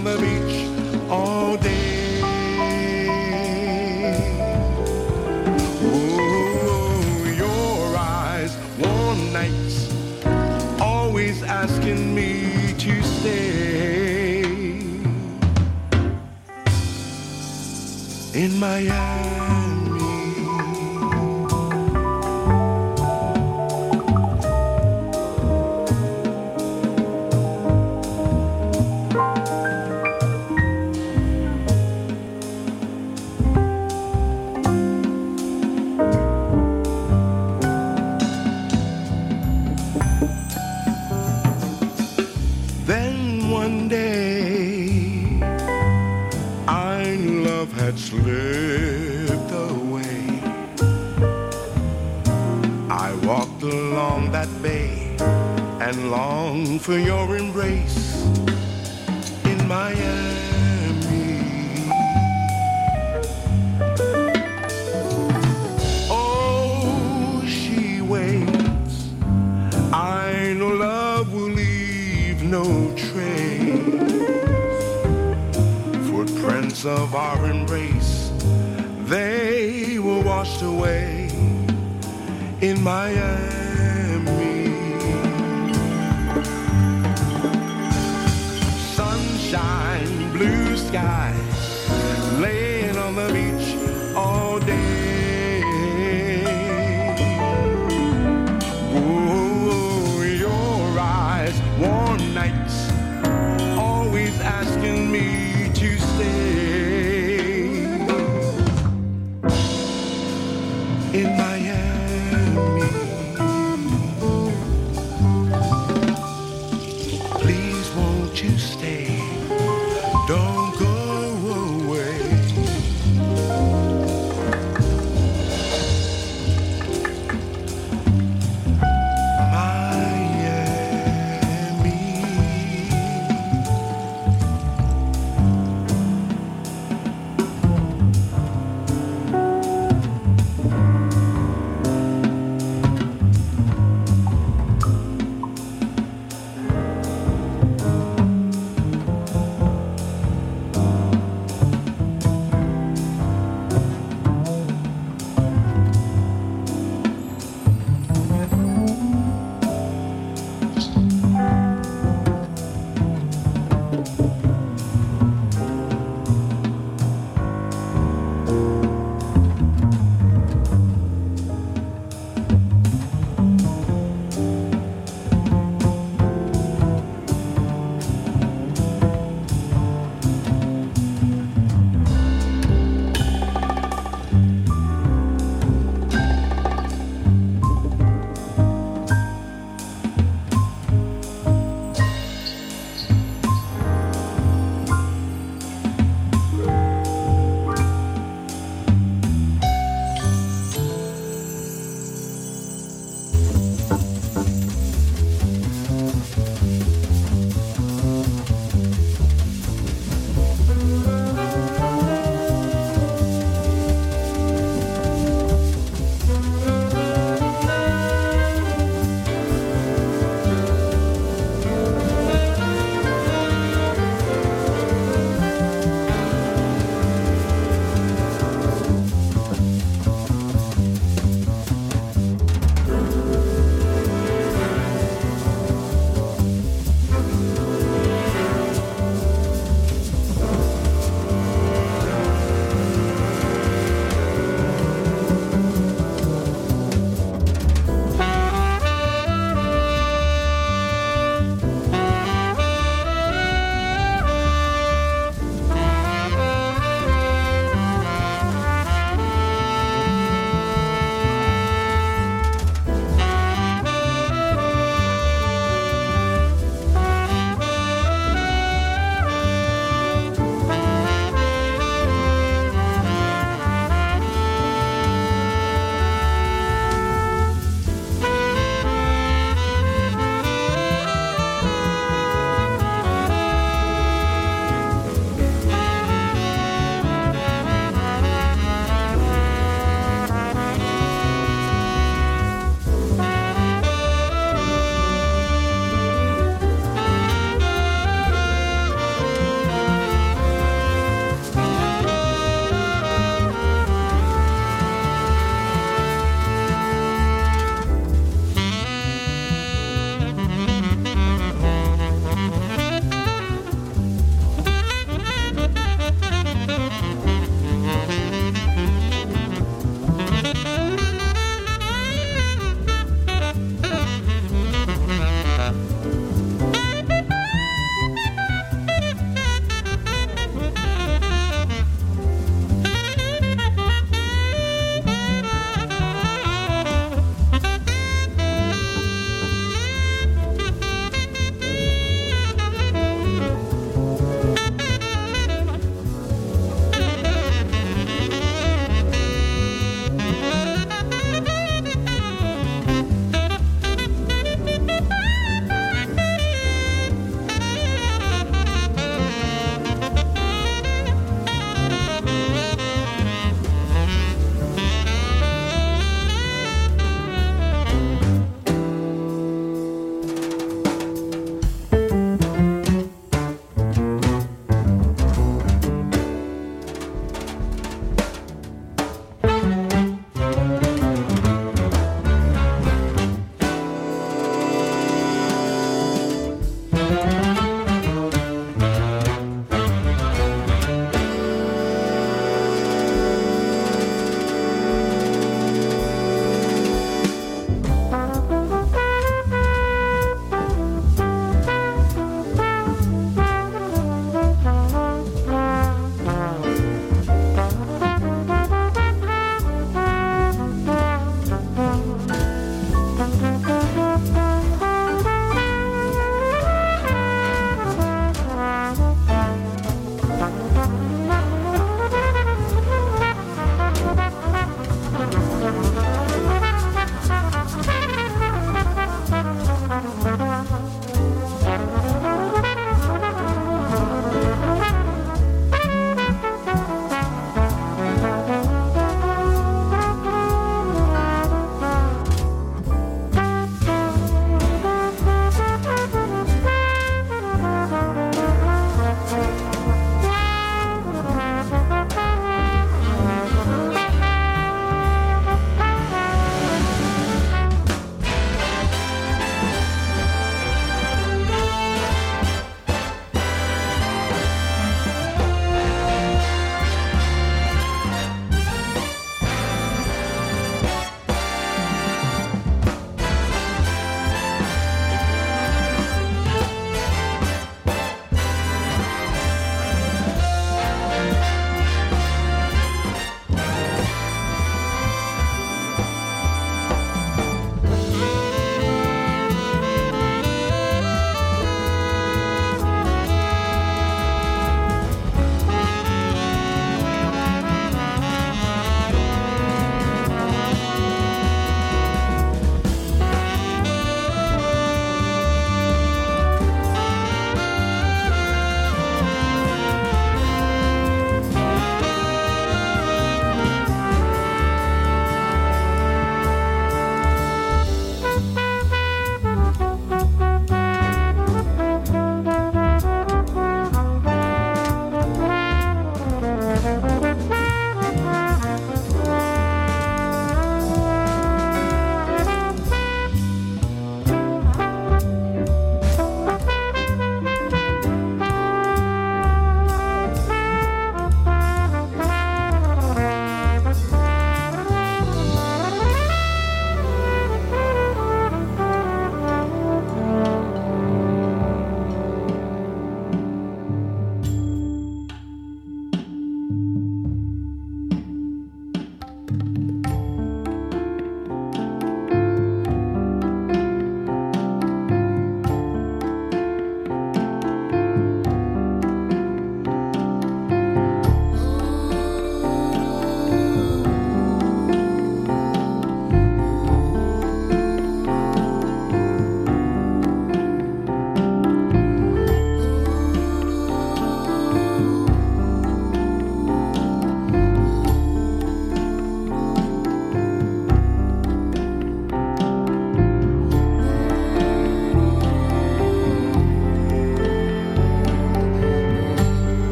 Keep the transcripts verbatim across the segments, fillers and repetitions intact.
on the beach all day. Oh, your eyes, warm nights, always asking me to stay in Miami. Slipped away. I walked along that bay and longed for your embrace in Miami. Oh, she waits. I know love will leave no trace. Footprints of our embrace, they were washed away in Miami. Sunshine, blue sky, laying on the beach all day. Oh, your eyes, warm nights, always asking me to stay in Miami. Please won't you stay? Don't go away.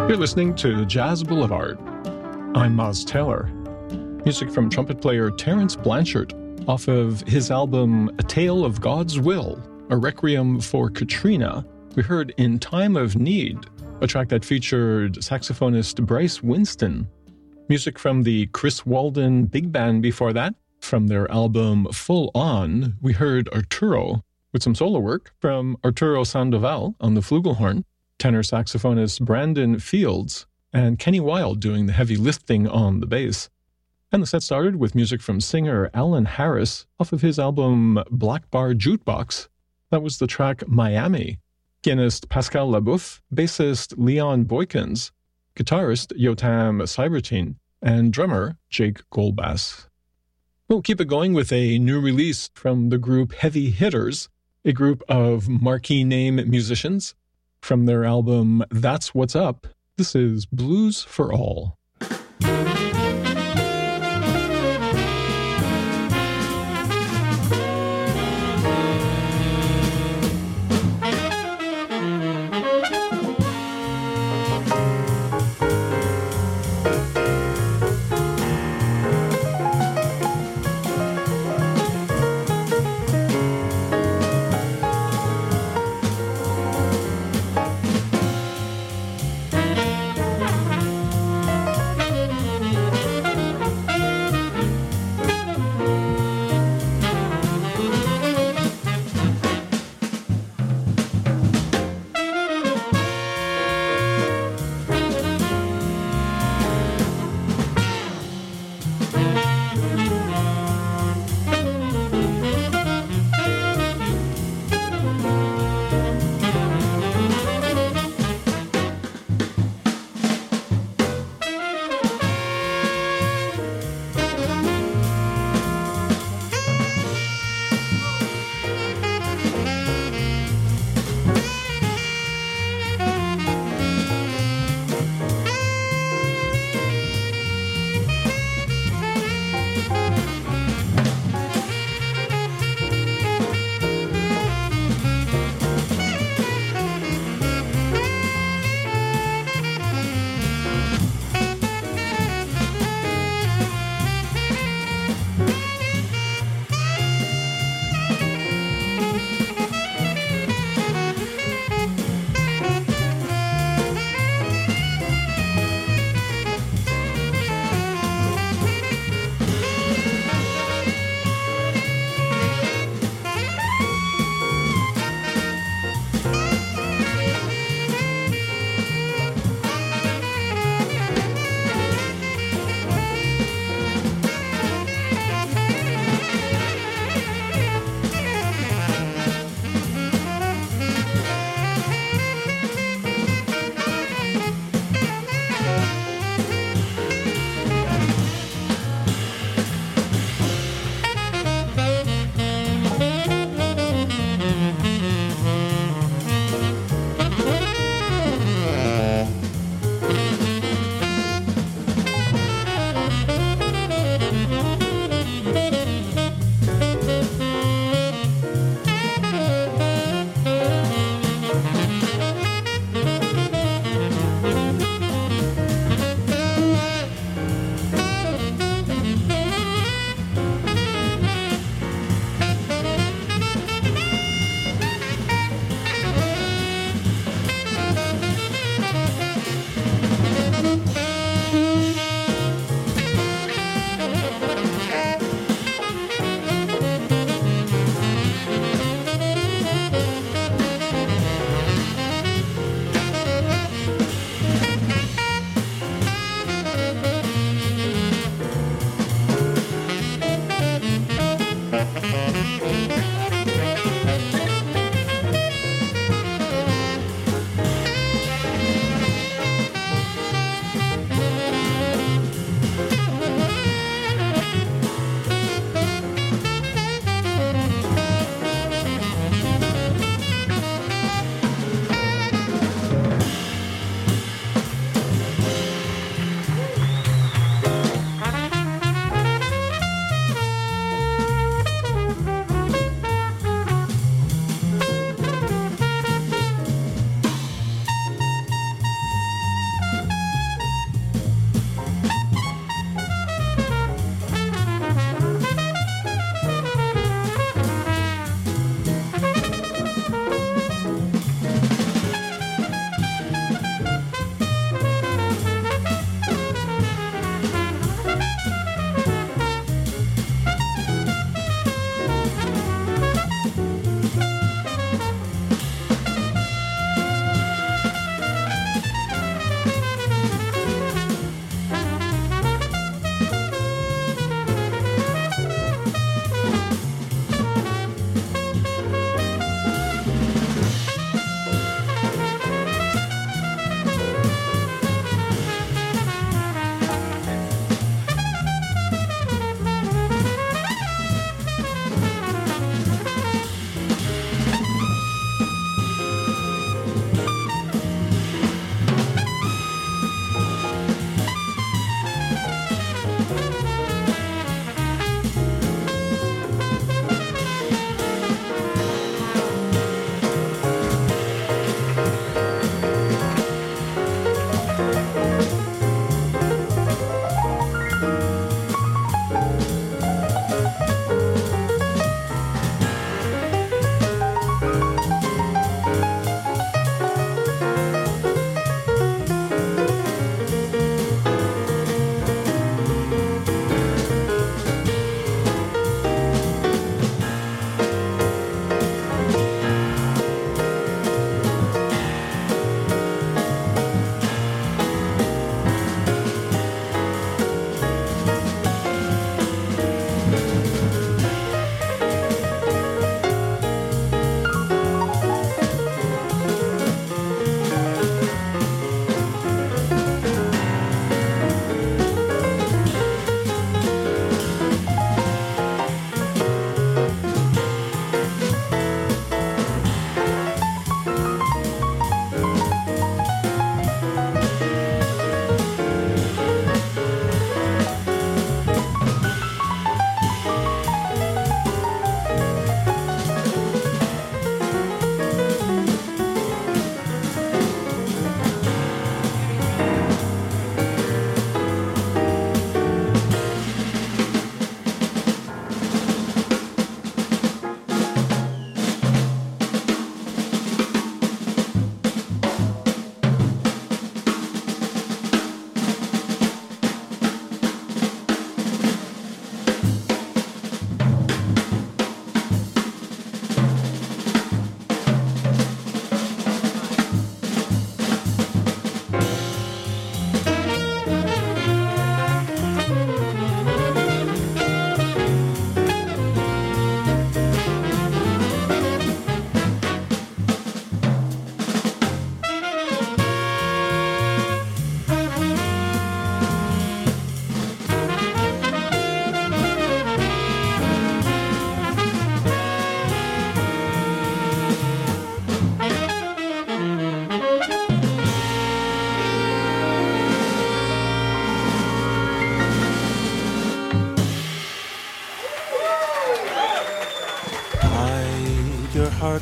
You're listening to Jazz Boulevard. I'm Maz Taylor. Music from trumpet player Terence Blanchard off of his album A Tale of God's Will, a requiem for Katrina. We heard In Time of Need, a track that featured saxophonist Bryce Winston. Music from the Chris Walden Big Band before that. From their album Full On, we heard Arturo, with some solo work from Arturo Sandoval on the flugelhorn, tenor saxophonist Brandon Fields, and Kenny Wilde doing the heavy lifting on the bass. And the set started with music from singer Alan Harris off of his album Black Bar Jukebox. That was the track Miami. Pianist Pascal Laboeuf, bassist Leon Boykins, guitarist Yotam Cybertine, and drummer Jake Golbass. We'll keep it going with a new release from the group Heavy Hitters, a group of marquee name musicians. From their album That's What's Up, this is Blues for All.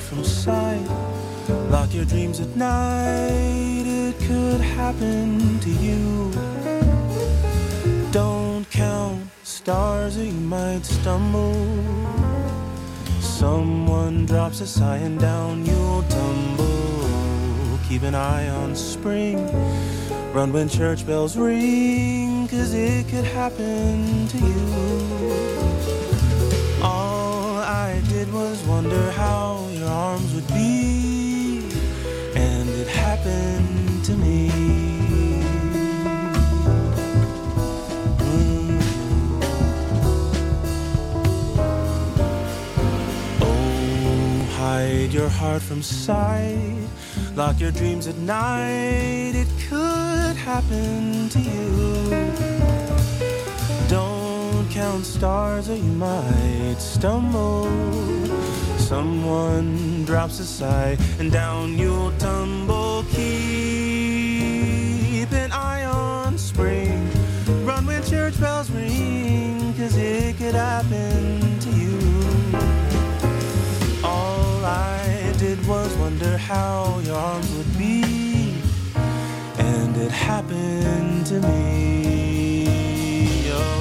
from sight. Lock your dreams at night, it could happen to you. Don't count stars or you might stumble. Someone drops a sigh and down you'll tumble. Keep an eye on spring, run when church bells ring, 'cause it could happen to you. All I did was wonder how your arms would be, and it happened to me. Mm. Oh, hide your heart from sight, lock your dreams at night, it could happen to you. Don't count stars or you might stumble. Someone drops a sigh and down you'll tumble. Keep an eye on spring, run when church bells ring, 'cause it could happen to you. All I did was wonder how your arms would be, and it happened to me. Oh.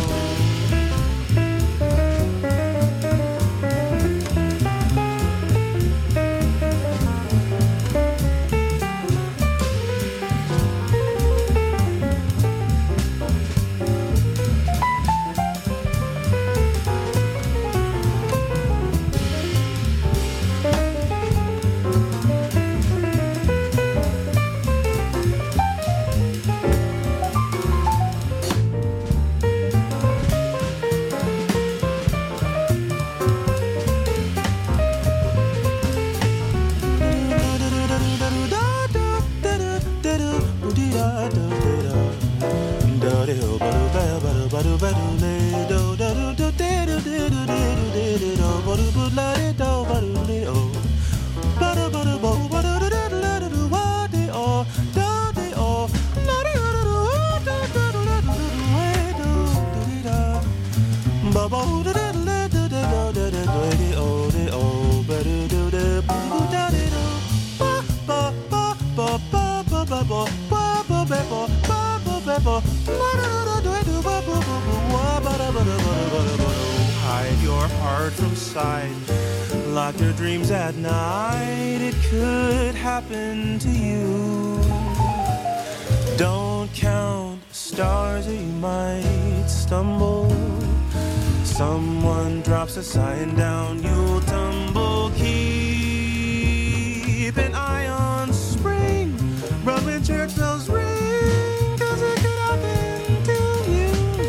Hide your heart from sight, lock your dreams at night, it could happen to you. Don't count stars or you might stumble. Someone drops a sigh and down you'll tumble. Keep an eye on spring, run when church bells ring, 'cause it could happen to you.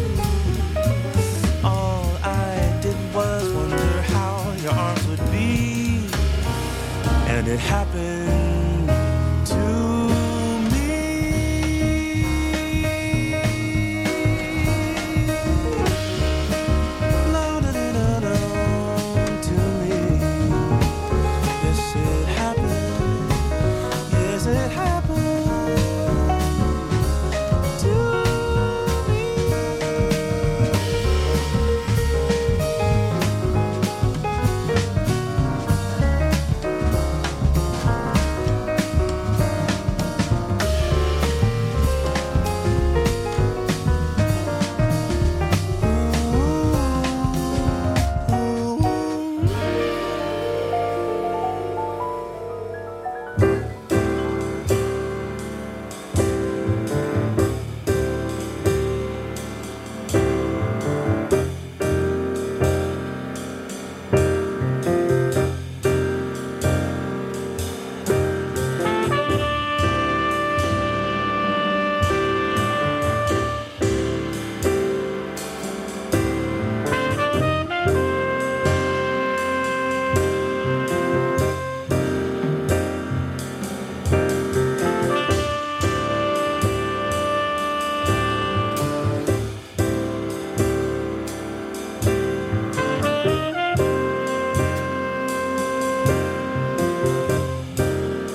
All I did was wonder how your arms would be, and it happened to me. La-da-da-da-da, to me. Yes, it happened. Yes, it happened.